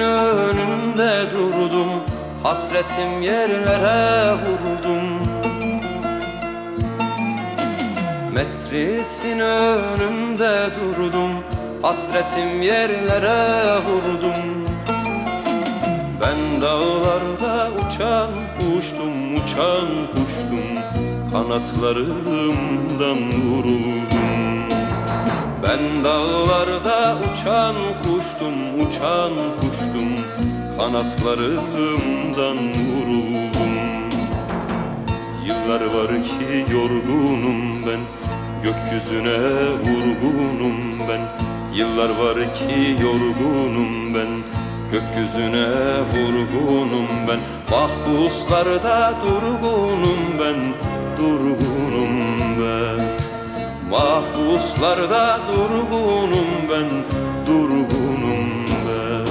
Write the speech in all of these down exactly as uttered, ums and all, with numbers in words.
önünde durdum, hasretim yerlere vurdum. Metrisin önünde durdum, hasretim yerlere vurdum. Ben dağlarda uçan kuştum, uçan kuştum, kanatlarımdan vuruldum. Ben dağlarda uçan kuştum, uçan kuştum, kanatlarımdan vuruldum. Yıllar var ki yorgunum ben, gökyüzüne vurgunum ben. Yıllar var ki yorgunum ben, gökyüzüne vurgunum ben. Mahpuslarda durgunum ben, durgunum ben. Mahpuslarda durgunum ben, durgunum ben.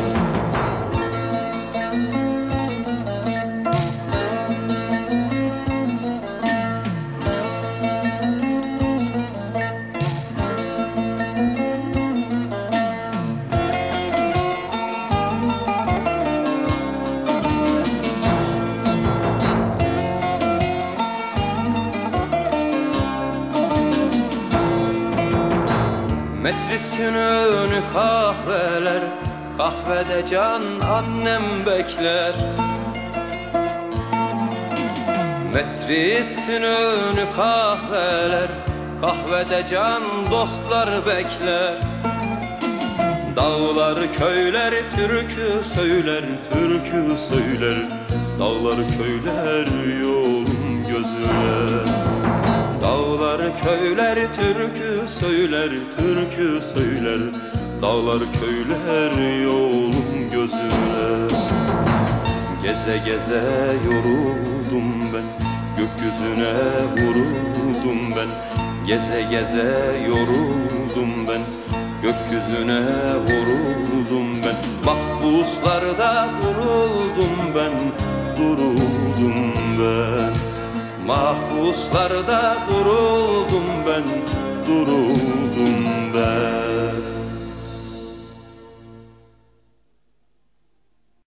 Metrisin önü kahveler, kahvede can annem bekler. Metrisin önü kahveler, kahvede can dostlar bekler. Dağlar köyler türkü söyler, türkü söyler. Dağlar köyler yolum gözüne. Dağlar köyler türkü söyler, türkü söyler. Dağlar köyler yolum gözüne. Geze geze yoruldum ben, gökyüzüne vuruldum ben. Geze geze yoruldum ben, gökyüzüne vuruldum ben. Mahpuslarda duruldum ben, duruldum ben. Mahpuslarda duruldum ben, duruldum